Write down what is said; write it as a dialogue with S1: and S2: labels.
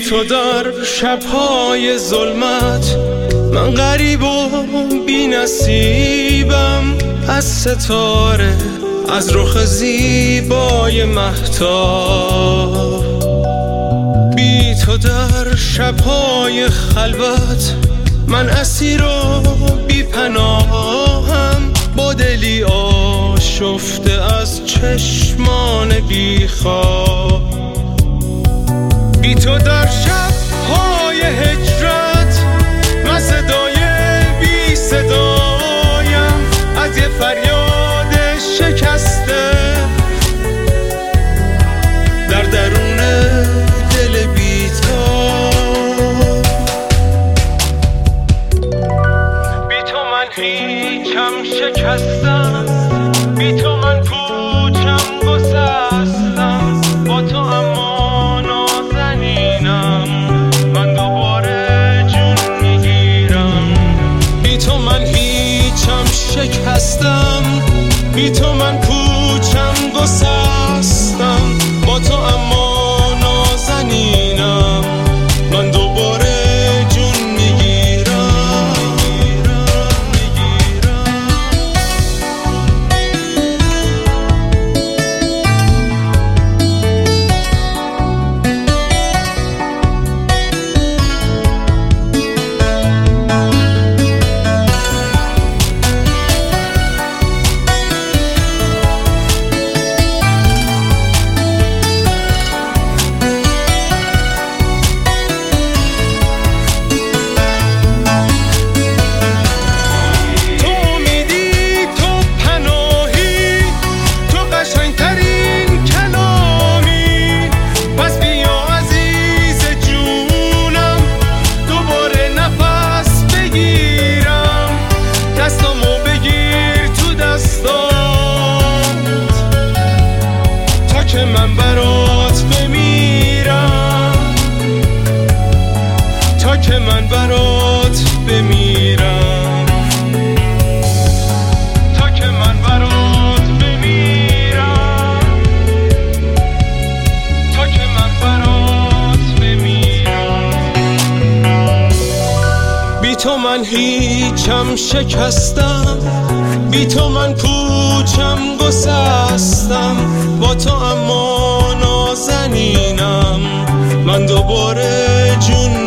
S1: تو در شب‌های ظلمت من غریب و بی نصیبم از ستاره، از رخ زیبای مهتاب. بی تو در شب‌های خلوت من اسیر و بی پناهم، با دلی آشفته از چشمان بی خواب. بی تو در شب‌های هجرت من صدای بی صدایم از یه فریاد شکسته در درون دل بی‌تاب. بی تو من هیچم شکستم، بی تو من پوچم گسستم، با تو اما نازنینم من دوباره جون میگیرم. بی تو من هیچم شکستم، بی تو من پوچم گسستم، با تو اما نازنینم من دوباره جون میگیرم. من برات بمیرم، تا که من برات بمیرم، تا که من برات بمیرم، تا که من برات بمیرم. بی تو من هیچم شکستم، بی تو من پوچم گسستم، با تو اما نازنینم من دوباره جون